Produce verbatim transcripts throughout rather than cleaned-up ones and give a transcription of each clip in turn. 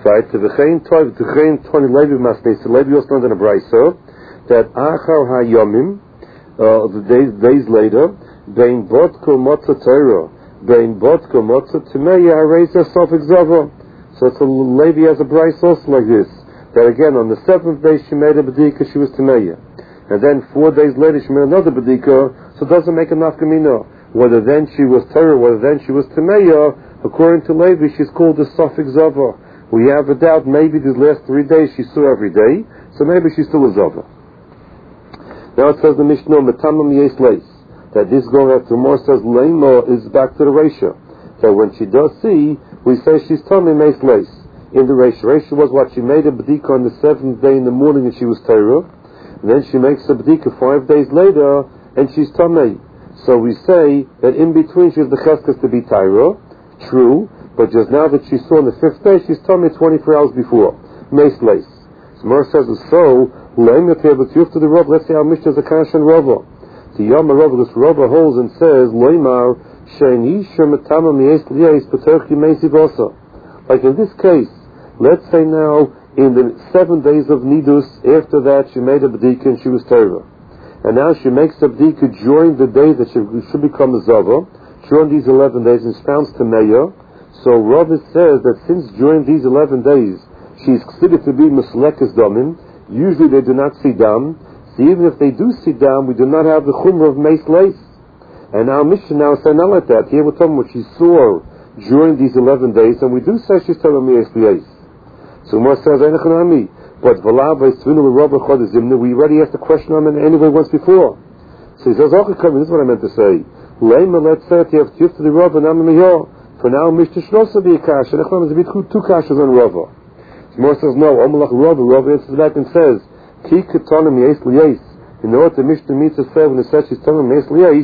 right? To v'chein tov, to v'chein toni levi masnei, so Levi also learned in a brayso, that achar ha-yomim, uh, the days, days later, bein vodko motza Torah, bein vodko motza Timeya, ha-reisa sofik zava. So it's a, Levi has a brayso also like this, that again, on the seventh day she made a bedika, she was Timeya. And then four days later she made another bedika, so it doesn't make a nafkamina. Whether then she was Torah, whether then she was Timeya, according to Levi, she's called the Sofik Zava. We have a doubt, maybe these last three days she saw every day, so maybe she's still a Zava. Now it says the Mishnah, Metamam Yes Leis, that this going after more says Leima is back to the Reisha. That when she does see, we say she's Tamim Yes Leis. In the Reisha, Reisha was what? She made a B'dika on the seventh day in the morning and she was Torah. And then she makes a B'dika five days later and she's Tamei. So we say that in between she has the Cheskas to be Torah. True, but just now that she saw on the fifth day, she's told me twenty-four hours before. Mace lace. So Mer says, so, let's say our Mishnah is a Kash and Rava. The Yama Rava, this Rava holds and says, Loimar, Shenisha Matama Mies Lies, Paterchi Mesi Vosa. Like in this case, let's say now, in the seven days of Nidus, after that she made a B'dika and she was Torah. And now she makes a B'dika during the day that she should become a Zava. During these eleven days, and found to Meya. So Rava says that since during these eleven days she's considered to be Meslekes Damim, usually they do not see Dam. So even if they do see Dam, we do not have the Chumrah of Meis Leis. And our Mishnah now says not like that. Here we're talking what she saw during these eleven days, and we do say she's telling me Meis. So Mar says, but Valav V'Svinu Rava Chodezimna, we already asked the question on it anyway once before. So he says, okay, this is what I meant to say. Lema, let's say you have Tif to the Rava and Amamiyo. For now, Mishnah should also be a Kasha. Nechlam is a bit two Kashas on Rava. More says no. Omalach Rava. Rava answers back and says, Ki Ketonim Yes Liyes. In order to Mishnah meets a say when it says she's telling Yes Liyes,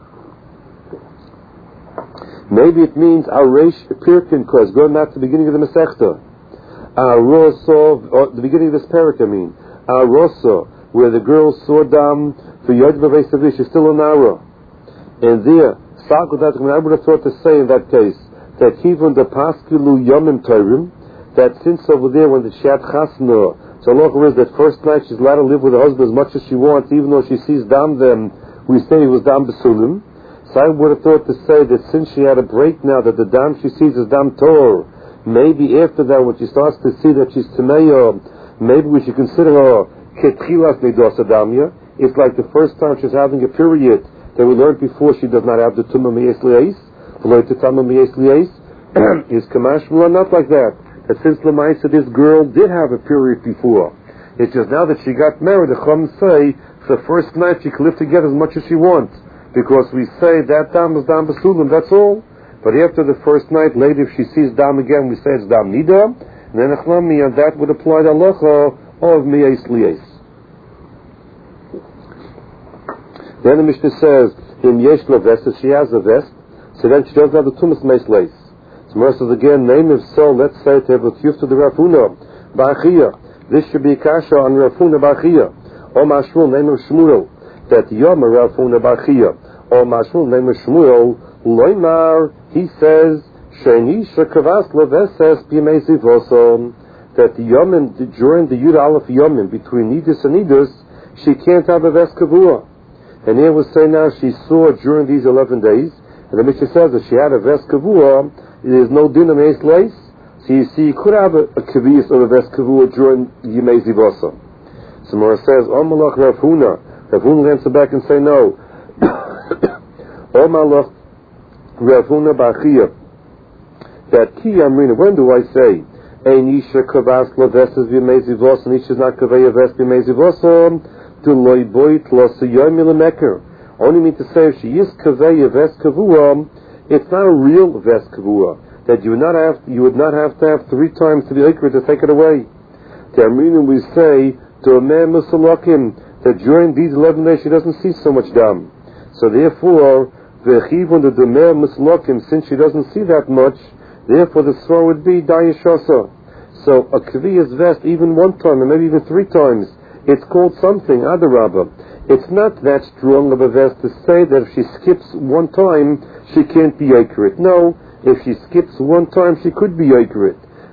maybe it means our Reish Pirkin, because going back to the beginning of the Masechta. Our Rosa, or the beginning of this parak, I mean. Our Rosa, where the girl saw Dam for Yod Bavei Savish, is still a Nara. And there, I would have thought to say in that case that even the Paskilu Yomim Tairim, that since over there when the Shat Chasna, so Allah is that first night she's allowed to live with her husband as much as she wants, even though she sees Dam then, we say it was Dam Basulim. So I would have thought to say that since she had a break now, that the Dam she sees is Dam Tor, maybe after that when she starts to see that she's Tameya, maybe we should consider her Ketchilas Nedosa Damya. It's like the first time she's having a period that we learned before she does not have the Tumah Miyes Li'es, the to Tumah Miyes Li'es, is Kamash Mula, not like that. That since Lamaisa, this girl did have a period before. It's just now that she got married, the Chum say, for the first night she can live together as much as she wants. Because we say that Dam is Dam Basulim, that's all. But after the first night, later if she sees Dam again, we say it's Dam Nida, and then Echlami, and that would apply to Halacha of Miyes Li'es. Then the Mishnah says, "Im yesh lo vest," if she has a vest, so then she doesn't have the tumas meis leis. So Mer says again, name if so, let's say to have a tiyuf to the Rafuna Ba'achia. This should be kasha on Rafuna Ba'achia. Or Mashmul, name of Shmuel, that Yom Rafuna Ba'achia. Or Mashmul, name of Shmuel, Loimar, he says, Sheni shekavas lo veses b'yemei zivoson, that the Yomim, during the Yud Aleph Yomim, between Nidus and Nidus, she can't have a vest kavua. And here we say now she saw during these eleven days, and the Mishnah says that she had a vest kavua, there is no din of Meis Leis, so you see you could have a, a kaviyas of a vest kavua during Yemei Zivosa. So Mora says, Omalach Rav Huna, Rav Huna will answer back and say no. Omalach Rav Huna Ba'achia, that ki amrina, when do I say, Ein isha kavas lo vestes Yemei Zivosa, and isha is not kavaya vest Yemei Zivosa, only mean to say if she is kaveya vest kavua, it's not a real vest kavua that you would not have you would not have to have three times to be ikra to take it away. Terminu we say to a man musalakim that during these eleven days she doesn't see so much dam. So therefore v'chivun the demer musalakim, since she doesn't see that much, therefore the svar would be dayashasa. So a kaveya's vest even one time and maybe even three times, it's called something, Adarabba. It's not that strong of a vest to say that if she skips one time, she can't be accurate. No, if she skips one time, she could be accurate.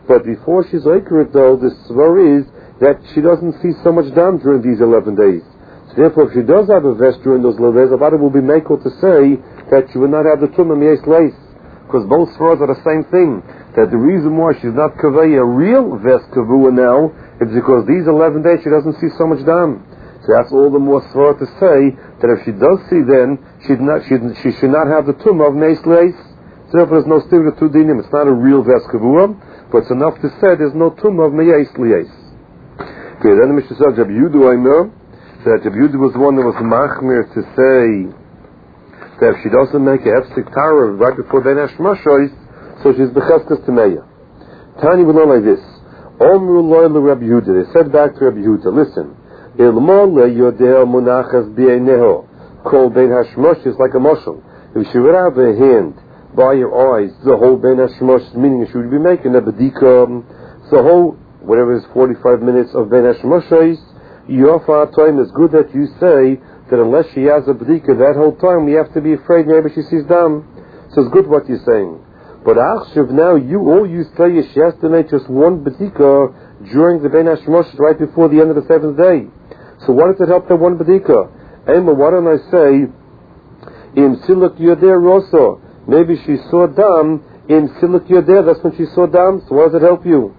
But before she's Oikrit, though, the svar is that she doesn't see so much dam during these eleven days. So therefore, if she does have a vest during those eleven days, Avada will be makel to say that she will not have the tumah miyes leis. Because both svaras are the same thing. That the reason why she's not kavei a real vest kavua now is because these eleven days she doesn't see so much dam. So that's all the more svara to say that if she does see then, she'd not, she'd, she should not have the tumah of miyes leis. So therefore there's no still to two dinim. It's not a real vest kavua, but it's enough to say there's no tumah of miyes leis. Okay, then the Mishnah says, Rabbi Yudu, I know that Rabbi Yudu was the one that was machmir to say that if she doesn't make a hefsek tara right before Ben Hashmashos, so she's becheskes tameya. Tani would learn like this. Omru loy le Rabbi Yudu. They said back to Rabbi Yudu, listen, ilmo le yodeo munachas b'eineho kol Ben Hashmashos like a moshel. If she would have a hand by your eyes, the whole Ben Hashmashos, meaning she would be making a bedika, the whole whatever is forty-five minutes of Ben Hashmashos, Yofa time is good that you say that unless she has a b'dika that whole time, we have to be afraid maybe she sees dam. So it's good what you're saying. But Achshav now, you all you say is she has to make just one b'dika during the Ben Hashmashos right before the end of the seventh day. So why does it help that one b'dika? Emma, why don't I say in Siluk Yoder Rosso? Maybe she saw dam in Siluk Yoder, that's when she saw dam, so why does it help you?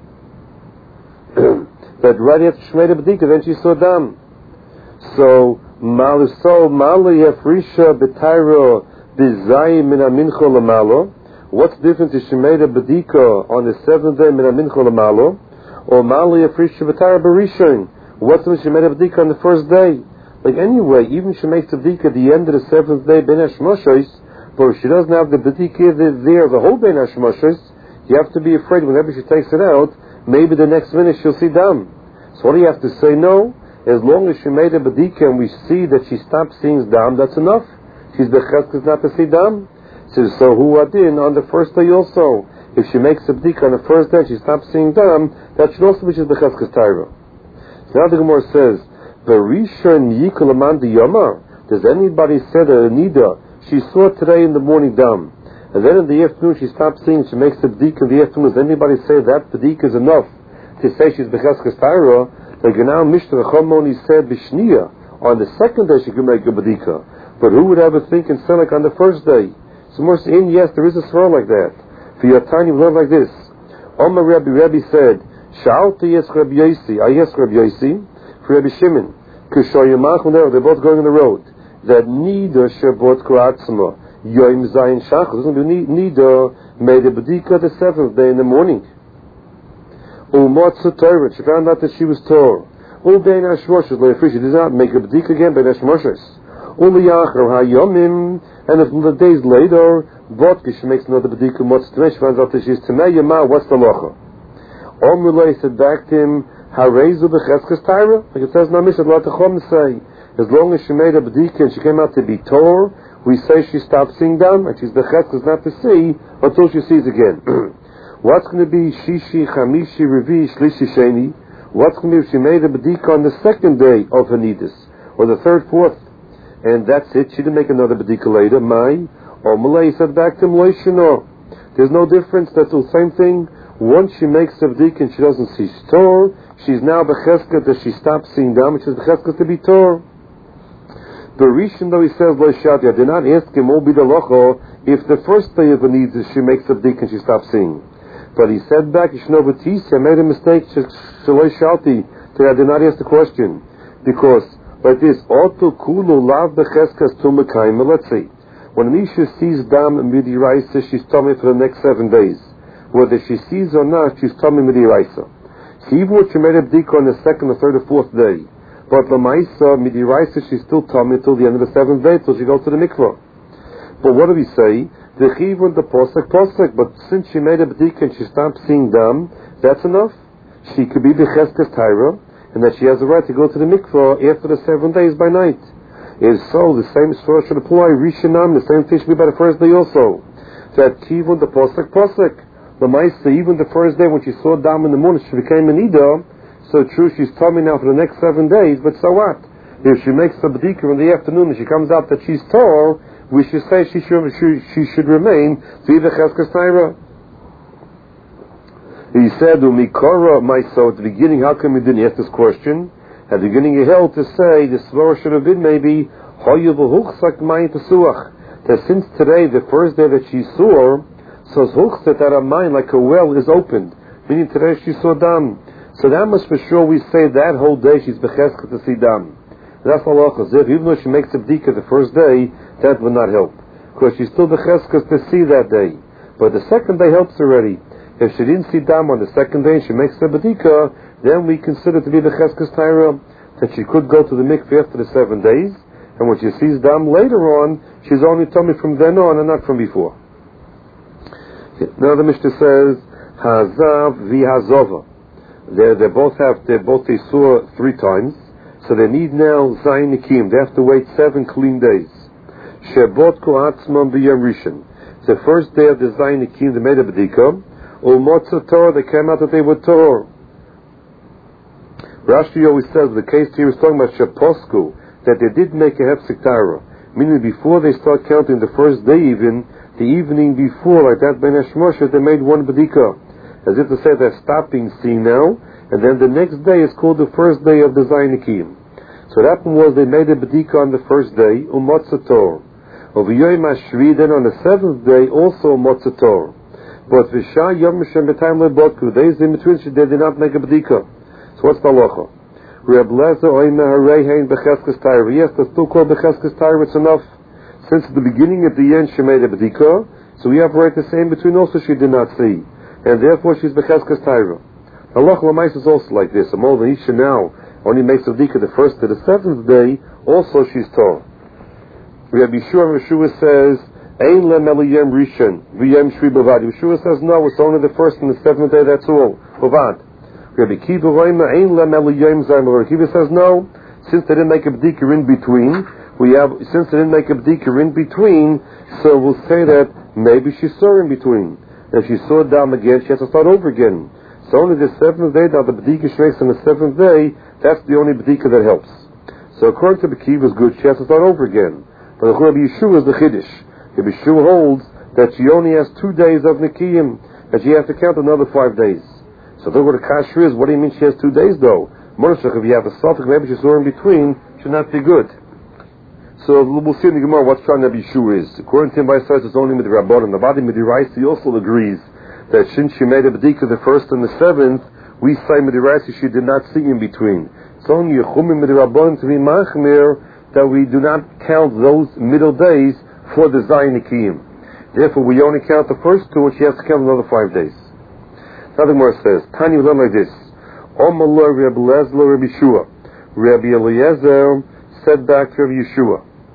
That right after she made a b'dika, then she saw dam. So, Maluso, Malu Yafrisha B'Tairo B'Zayim Min HaMincho L'Malo. What's the difference if she made a b'dika on the seventh day Min HaMincho L'Malo? Or Malu Yafrisha B'Tairo B'Rishon? What's the difference if she made a b'dika on the first day? Like anyway, even if she makes a b'dika at the end of the seventh day Ben Hashmashos, but if she doesn't have the b'dika there, the whole Ben Hashmashos, you have to be afraid whenever she takes it out, maybe the next minute she'll see dam. So what do you have to say? No. As long as she made a b'dika and we see that she stopped seeing dam, that's enough. She's becheskes not to see dam. So, so who adin on the first day also. If she makes a b'dika on the first day and she stops seeing dam, that should also be she's becheskes taira. So now the Gemara says, Berishon yikol aman diyama. Does anybody say that a nida, she saw today in the morning dam, and then in the afternoon she stops seeing, she makes a b'dika in the afternoon. Does anybody say that b'dika is enough to say she's becheskes taira? Like now Mishnah Chomoni said b'shniya, on the second day she could make a b'dika. But who would ever think and say like on the first day? So more in yes, there is a svara like that. For your tiny we learn like this. Omar Rabbi Rabbi said, Sha'alti yes Rabbi Yosi, I yes Rabbi Yosi, for Rabbi Shimon, Kushoyimach they're both going on the road. That nida shebot kuratzma. Yoim Zayin Shach, doesn't be Nida made a b'dika the seventh day in the morning. Umotza Torah, she found out that she was Torah. Ul Bein Hashmashos, she did not make a b'dika again, Bein Hashmashos. Ul Yachar HaYomim, and if the days later, Vodka, she makes another b'dika, Motza Torah, she finds out that she's Tamei Yama, what's the locha? Omrulay said back to him, Harezu b'cheskes Torah, like it says in our Mishnah, Lot Chom say, as long as she made a b'dika and she came out to be Torah, we say she stopped seeing dam, and she's becheskes not to see until she sees again. What's going to be shishi, chamishi, revi, shlishi, sheni? What's going to be if she made a b'dika on the second day of her nidus, or the third, fourth, and that's it? She didn't make another b'dika later. My or Malay said back to him, Loishino. There's no difference. That's the same thing. Once she makes a b'dika and she doesn't see Torah, she's now becheskes that she stops seeing dam, and she's becheskes to be Torah. The Rishon, though, he says, Lo Shadi, I did not ask him, Obi the Locho, if the first day of the needs is she makes a b'dika and she stops seeing. But he said back, Yishnovatisi, I made a mistake, Shaloi Shalti, that I did not ask the question. Because, like this, Oto Kulu Lav Becheskas Tumakaima, let's see. When Anisha sees Dam Midi Raisa, she's tummy for the next seven days. Whether she sees or not, she's tummy Midi Raisa. So even when she made a b'dika on the second, or third, or fourth day, but Lamaisa, Midi Raisa, she's still tummy until the end of the seventh day, till she goes to the mikvah. But what do we say? The chivun, the posek, posek. But since she made a b'dika and she stopped seeing dam, that's enough. She could be becheskes taira, and that she has the right to go to the mikvah after the seven days by night. If so, the same story should apply. Rishanam, the same thing should be by the first day also. That chivun, the posek, posek. The Maisa, even the first day when she saw dam in the morning, she became an ida. So true, she's tummy now for the next seven days. But so what? If she makes a b'dika in the afternoon and she comes out that she's tall, we should say she should she, she should remain to be becheskes taira. He said, Umikara, my so at the beginning, how come he didn't ask this question? At the beginning he held to say, the svara should have been maybe, that since today, the first day that she saw, so huchset that her mind, like a well, is opened. Meaning today she saw dam. So that must for sure we say that whole day she's bechesket to see dam. That's halacha. Even though she makes a bdika the first day, that will not help. Because she's still bechesket to see that day. But the second day helps already. If she didn't see dam on the second day and she makes a bdika, then we consider to be bechesket taira, that she could go to the mikveh after the seven days, and when she sees dam later on, she's only tummy from then on and not from before. Now the Mishnah says, Hazav v'hazova. They they both have they both they saw three times, so they need now zayin nikim. They have to wait seven clean days. Shebot koatzman b'yom rishon. The first day of the zayin nikim, they made a b'dika. U'motzah Torah, they came out that they were Torah. Rashi always says the case here is talking about sheposku, that they did make a hefsek Torah, meaning before they start counting the first day even, the evening before, like that Ben Hashmoshe, they made one b'dika. As if to say they're stopping seen now, and then the next day is called the first day of the Zayin Nikim. So what happened was they made a b'dika on the first day, umotzator. Over Yom HaShvi, then on the seventh day, also umotzator. But v'shah Yom Hashem b'tayim le'botku, days in between, they did not make a b'dika. So what's the halacha? Reb Lezer oime hareihein b'cheskes taira. Yes, that's still called b'cheskes taira, it's enough. Since the beginning at the end she made a b'dika, so we have right the same between also she did not see. And therefore she's b'cheskes taira. Halacha l'mais is also like this. A Molda Isha now only makes a b'dika the first to the seventh day, also she's Torah. Rabbi Yeshua Yeshua says, Ein le meliyem rishon, v'yem shvi b'vad. Yeshua says, no, it's only the first and the seventh day, that's all. B'vad. Rabbi Kiva Roima, Ein le meliyem zayim. Rabbi Kiva says, no, since they didn't make a b'dika in between, we have, since they didn't make a b'dika in between, so we'll say that maybe she saw in between. If she saw dam again, she has to start over again. So only the seventh day, now the b'dika she makes on the seventh day, that's the only b'dika that helps. So according to Rabbi Kiva is good, she has to start over again. But Rabbi Yeshua is the chiddush. Rabbi Yeshua holds that she only has two days of nikiyim, and she has to count another five days. So look what the kasher is. What do you mean she has two days though? Mordechai, if you have a suffix, maybe she saw in between, should not be good. So we'll see in the Gemara what Shana Yeshua is. According to him, by says it's only midrabanan. The body midiraisi also agrees that since she made a b'dika the first and the seventh, we say midiraisi she did not see in between. It's only yechumim midrabanan to be machmir that we do not count those middle days for the Zayin Nikiyim. Therefore, we only count the first two, and she has to count another five days. Now the Gemara says, Tanya learn like this: Omalor Rabbi Eliezer Rabbi Yeshua. Rabbi Eliezer said back to Rabbi Yeshua,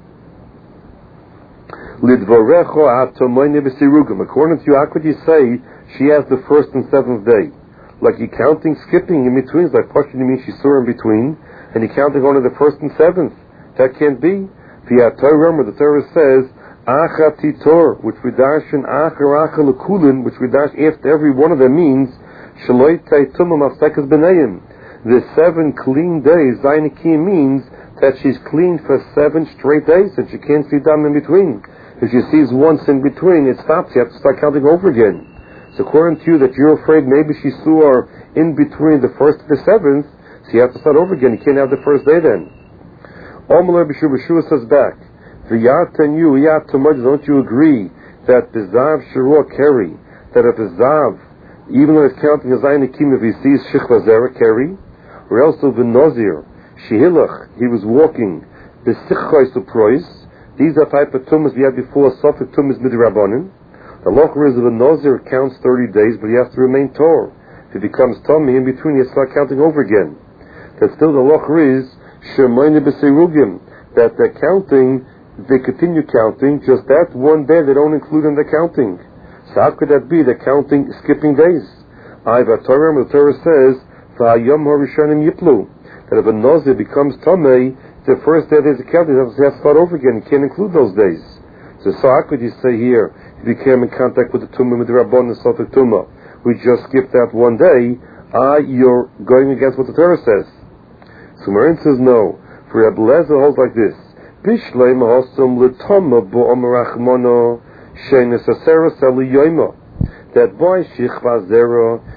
Lidvorecho atomoyne b'sirugim. According to you, how could you say she has the first and seventh day? Like you counting, skipping in between, like partially means she saw in between, and you counting only the first and seventh. That can't be. The Torah, where the Torah says, Acha Titor, which we dash in Acha Acha Lekulin, which we dash after every one of them means, Shaloi Taitumam Afsekas B'nayim. The seven clean days, Zainikim means that she's clean for seven straight days, and she can't see dam in between. If she sees once in between, it stops. You have to start counting over again. So according to you, that you're afraid maybe she saw in between the first and the seventh, so you have to start over again. You can't have the first day then. Omer B'Shua says back, V'yat and you, Yat Tomad, don't you agree that the Zav Shirua carry, that if the Zav, even though it's counting as Zayin Nikim, if he sees Shechva Zera carry, or else of the Nozir, Shehilach, he was walking, the Sichchai Suprois, these are type of tumas we had before, Sophic tumas midrabanan. The locher is of a Nozir counts thirty days, but he has to remain Torah. If he becomes Tommy in between, he has to start counting over again. That still the locher is Shemayne b'seirugim, that they're counting, they continue counting, just that one day they don't include in the counting. So how could that be? They're counting, skipping days. Ayva Torah, the Torah says, V'hayom harishonim yiplu, that if a Nozir becomes Tomei, the first day there's a counting, he has to start over again, you can't include those days. So, so how could you say here, if you came in contact with the Tumah, with the Rabbon and Sotek Tumah, we just skipped that one day, ah, you're going against what the Torah says. So Marin says no. For Rabbi Eliezer holds like this: Bishlei ma'asum l'tama bo'omer achmono she'nesasera seli yoima. That by Shechva Zera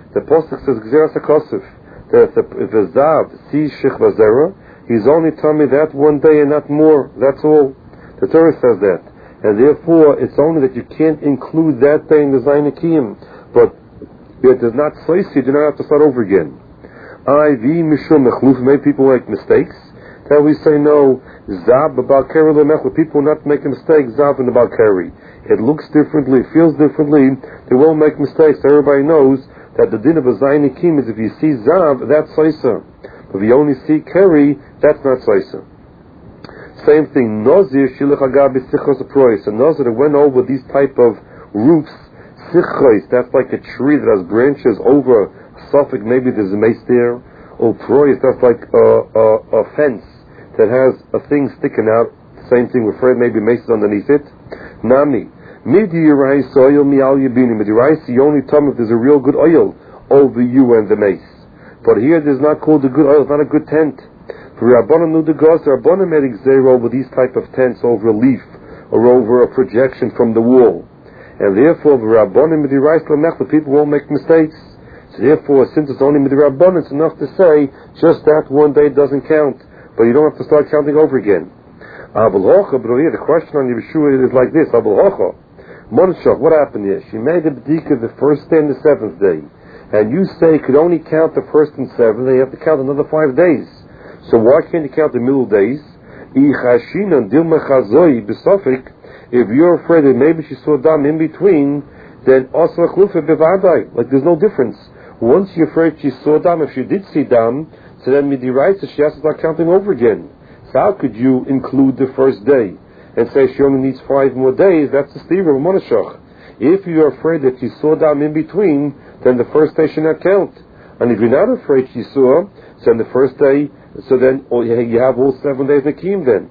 The Pasuk says, Gzeras HaKosef, that if a Zav sees Shechva Zera, he's only telling me that one day and not more. That's all. The Torah says that. And therefore, it's only that you can't include that day in the Zayin Akiyim. But it does not say so, you do not have to start over again. I, V, Mishum, Mechluf, many people make mistakes. Then we say no, Zav, Balkari, Lemechlu, people will not make a mistake, Zav and the Balkari. It looks differently, it feels differently, they won't make mistakes. Everybody knows that the din of a Zayin Akiyim is if you see Zav, that's Saisa. But if you only see Keri, that's not Saisa. Same thing, Nozir, Shilach Agabi, Sichos Aprois. A Nozir that went over these type of roofs, Sichos, that's like a tree that has branches over a suffix, maybe there's a mace there. Or Prois, that's like a, a, a fence that has a thing sticking out. Same thing, we're afraid maybe mace is underneath it. Nami. Midi Yerais oil mi al yabini. Midi Yerais, you only tell me if there's a real good oil over you and the mace. But here there's not called a good oil, it's not a good tent. For Rabbanan knew the gods, Rabbanan made zero over these type of tents over a leaf or over a projection from the wall. And therefore, the Rabbanan Midi Yerais lemech, the people won't make mistakes. So therefore, since it's only Midi Rabbanan, it's enough to say just that one day doesn't count. But you don't have to start counting over again. Abul Hocha, but here the question on Yeshua is like this: Abul Hocha, Monshach, what happened here? She made a b'dika the first day and the seventh day, and you say you could only count the first and seventh. Then you have to count another five days. So why can't you count the middle days? If you're afraid that maybe she saw dam in between, then also like there's no difference. Once you're afraid she saw dam, if she did see dam, so then Midi Yerais, so she has to start counting over again. So how could you include the first day and say she only needs five more days? That's the Steve of Monashach. If you're afraid that you saw down in between, then the first day should not count. And if you're not afraid she saw, so then the first day, so then oh, you have all seven days Nakim then.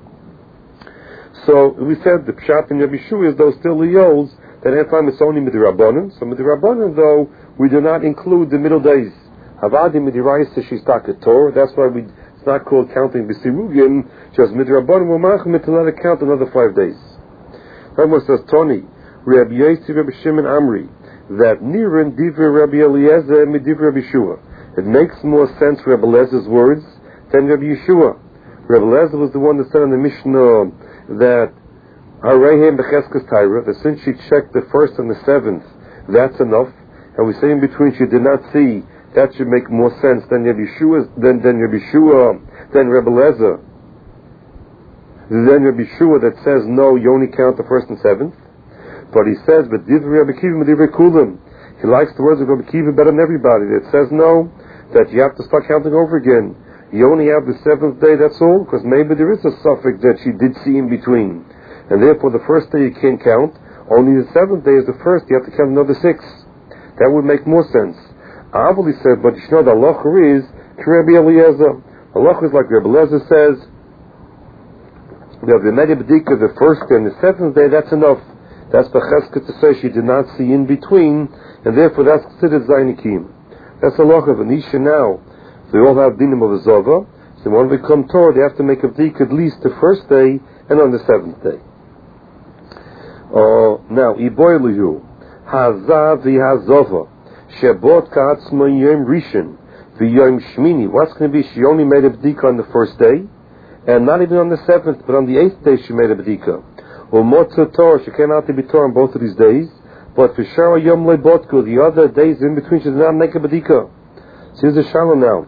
So we said the Pshat in Rabbi Shua is those still Leos, that every time it's only Midi Rabbanan. So Midi Rabbanan though, we do not include the middle days. Havadi Midi Yerais, she's Torah. That's why we, it's not called counting B'sirugin, just Midi Rabbanan will machmir to let it count another five days. Rabbi says, Tony, Rabbi Yossi, Rabbi Shimon Amri, that Niran Divri Rabbi Eliezer and Midivri Rabbi Yeshua. It makes more sense for Rabbi Eliezer's words than Rabbi Yeshua. Rabbi Eliezer was the one that said in the Mishnah that Harehem Becheskes Taira, that since she checked the first and the seventh, that's enough. And we say in between she did not see. That should make more sense than Rabbi Yeshua, than, than Rabbi Yeshua, than Rabbi Eliezer. Then Rabbi Yeshua that says no, you only count the first and seventh. But he says, but Divrei Rabbi Kiva, Divrei Kulim. He likes the words of Rabbi Kiva better than everybody. That says no, that you have to start counting over again. You only have the seventh day, that's all, because maybe there is a suffix that she did see in between. And therefore the first day you can't count, only the seventh day is the first, you have to count another six. That would make more sense. Avali said, but you know the halacha is Rabbi Eliezer. Halacha is like Rabbi Eliezer says, that the Medi B'dika, the first day and the seventh day, that's enough. That's B'chesket to say she did not see in between, and therefore that's considered Zayin Akiyim. That's the halacha of Anisha now. They all have dinim of a Zova, so when they become Torah, they have to make a b'dika at least the first day and on the seventh day. Uh, now, Iboiluhu, Hazav v'Hazova. Shebot ka'atzma yom rishon v'yom shmini. What's going to be? She only made a b'dika on the first day, and not even on the seventh, but on the eighth day she made a b'dika. Or motzah Torah, she came out to be Torah on both of these days, but for shara yom lebotku, the other days in between she did not make a b'dika. So here's the shalom now.